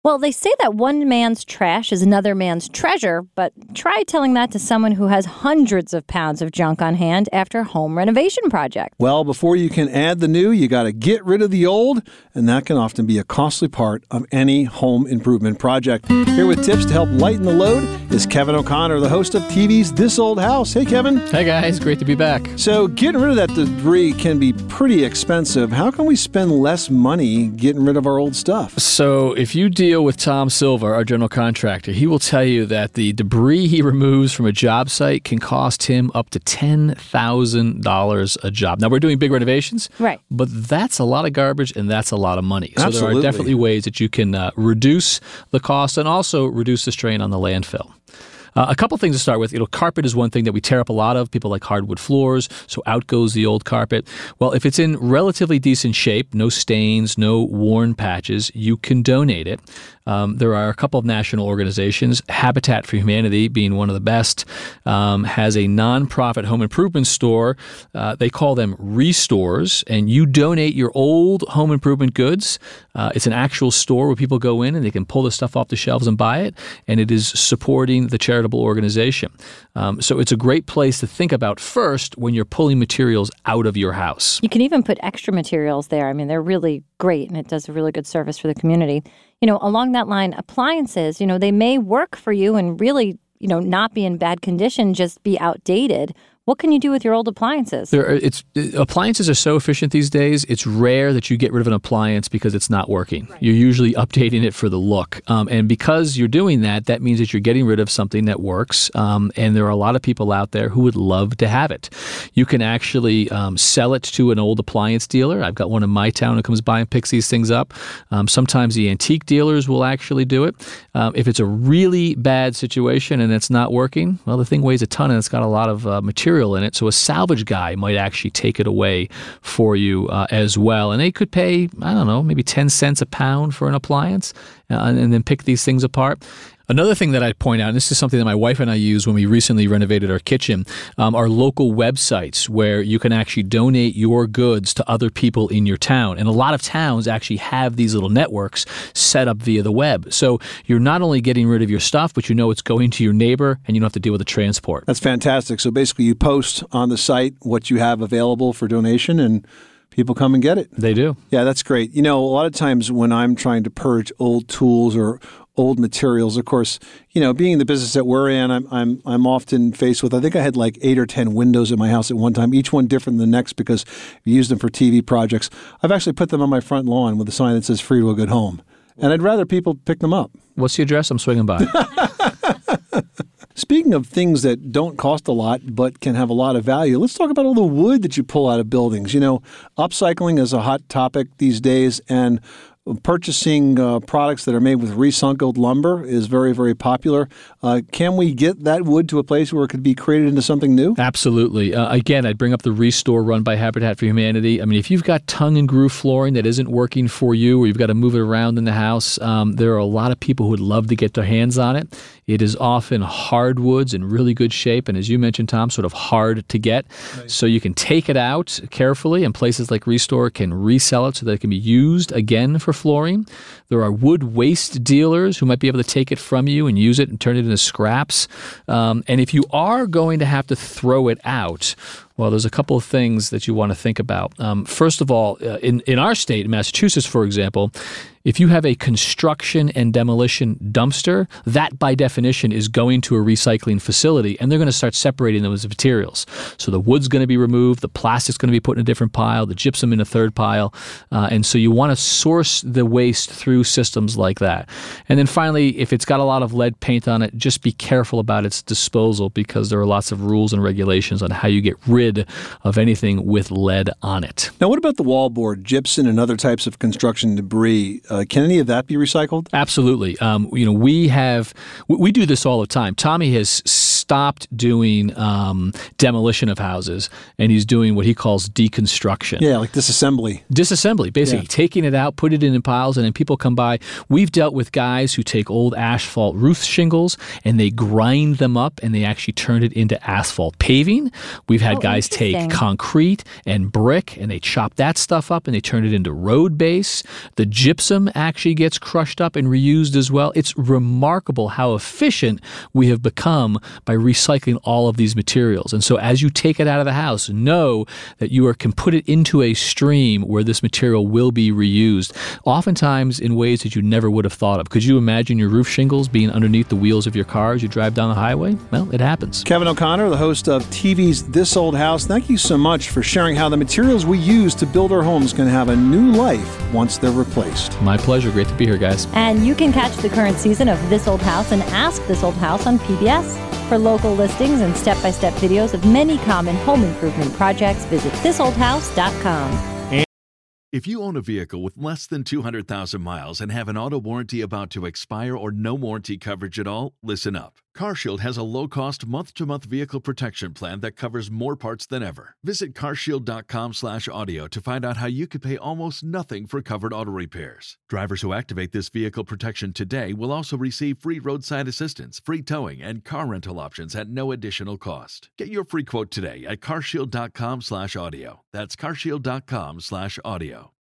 Well, they say that one man's trash is another man's treasure, but try telling that to someone who has hundreds of pounds of junk on hand after a home renovation project. Well, before you can add the new, you got to get rid of the old, and that can often be a costly part of any home improvement project. Here with tips to help lighten the load is Kevin O'Connor, the host of TV's This Old House. Hey, Kevin. Hey, guys. Great to be back. So getting rid of that debris can be pretty expensive. How can we spend less money getting rid of our old stuff? So if you deal with Tom Silver, our general contractor, he will tell you that the debris he removes from a job site can cost him up to $10,000 a job. Now, we're doing big renovations, right? But that's a lot of garbage and that's a lot of money. So Absolutely. There are definitely ways that you can reduce the cost and also reduce the strain on the landfill. A couple things to start with. Carpet is one thing that we tear up a lot of. People like hardwood floors, so out goes the old carpet. Well, if it's in relatively decent shape, no stains, no worn patches, you can donate it. There are a couple of national organizations, Habitat for Humanity being one of the best, has a nonprofit home improvement store. They call them Restores, and you donate your old home improvement goods. It's an actual store where people go in and they can pull the stuff off the shelves and buy it, and it is supporting the charitable organization. So it's a great place to think about first when you're pulling materials out of your house. You can even put extra materials there. I mean, they're really great, and it does a really good service for the community. Along that line, appliances, they may work for you and really, not be in bad condition, just be outdated. What can you do with your old appliances? Appliances are so efficient these days, it's rare that you get rid of an appliance because it's not working. Right. You're usually updating it for the look. And because you're doing that, that means that you're getting rid of something that works. And there are a lot of people out there who would love to have it. You can actually sell it to an old appliance dealer. I've got one in my town who comes by and picks these things up. Sometimes the antique dealers will actually do it. If it's a really bad situation and it's not working, well, the thing weighs a ton and it's got a lot of material in it, so a salvage guy might actually take it away for you as well. And they could pay, maybe 10 cents a pound for an appliance and then pick these things apart. Another thing that I'd point out, and this is something that my wife and I used when we recently renovated our kitchen, are local websites where you can actually donate your goods to other people in your town. And a lot of towns actually have these little networks set up via the web. So you're not only getting rid of your stuff, but it's going to your neighbor and you don't have to deal with the transport. That's fantastic. So basically you post on the site what you have available for donation and people come and get it. They do. Yeah, that's great. A lot of times when I'm trying to purge old tools or old materials, of course, being in the business that we're in, I'm often faced with, I think I had like 8 or 10 windows in my house at one time, each one different than the next because we used them for TV projects. I've actually put them on my front lawn with a sign that says free to a good home. And I'd rather people pick them up. What's the address? I'm swinging by. Speaking of things that don't cost a lot but can have a lot of value, let's talk about all the wood that you pull out of buildings. Upcycling is a hot topic these days, and purchasing products that are made with recycled lumber is very, very popular. Can we get that wood to a place where it could be created into something new? Absolutely. Again, I'd bring up the Restore run by Habitat for Humanity. I mean, if you've got tongue and groove flooring that isn't working for you or you've got to move it around in the house, there are a lot of people who would love to get their hands on it. It is often hardwoods in really good shape, and as you mentioned, Tom, sort of hard to get. Nice. So you can take it out carefully, and places like Restore can resell it so that it can be used again for flooring. There are wood waste dealers who might be able to take it from you and use it and turn it into scraps. And if you are going to have to throw it out, well, there's a couple of things that you want to think about. First of all, in our state, in Massachusetts, for example, if you have a construction and demolition dumpster, that by definition is going to a recycling facility, and they're going to start separating those materials. So the wood's going to be removed, the plastic's going to be put in a different pile, the gypsum in a third pile, and so you want to source the waste through systems like that. And then finally, if it's got a lot of lead paint on it, just be careful about its disposal because there are lots of rules and regulations on how you get rid of anything with lead on it. Now, what about the wallboard, gypsum, and other types of construction debris? Can any of that be recycled? Absolutely. We do this all the time. Tommy has stopped doing demolition of houses, and he's doing what he calls deconstruction. Yeah, like disassembly. Disassembly, basically taking it out, put it in piles, and then people come by. We've dealt with guys who take old asphalt roof shingles and they grind them up and they actually turn it into asphalt paving. We've had guys take concrete and brick and they chop that stuff up and they turn it into road base. The gypsum actually gets crushed up and reused as well. It's remarkable how efficient we have become by recycling all of these materials. And so as you take it out of the house, know that you can put it into a stream where this material will be reused, oftentimes in ways that you never would have thought of. Could you imagine your roof shingles being underneath the wheels of your car as you drive down the highway? Well, it happens. Kevin O'Connor, the host of TV's This Old House, thank you so much for sharing how the materials we use to build our homes can have a new life once they're replaced. My pleasure. Great to be here, guys. And you can catch the current season of This Old House and Ask This Old House on PBS. For local listings and step-by-step videos of many common home improvement projects, visit thisoldhouse.com. If you own a vehicle with less than 200,000 miles and have an auto warranty about to expire or no warranty coverage at all, listen up. CarShield has a low-cost month-to-month vehicle protection plan that covers more parts than ever. Visit carshield.com/audio to find out how you could pay almost nothing for covered auto repairs. Drivers who activate this vehicle protection today will also receive free roadside assistance, free towing, and car rental options at no additional cost. Get your free quote today at carshield.com/audio. That's carshield.com/audio.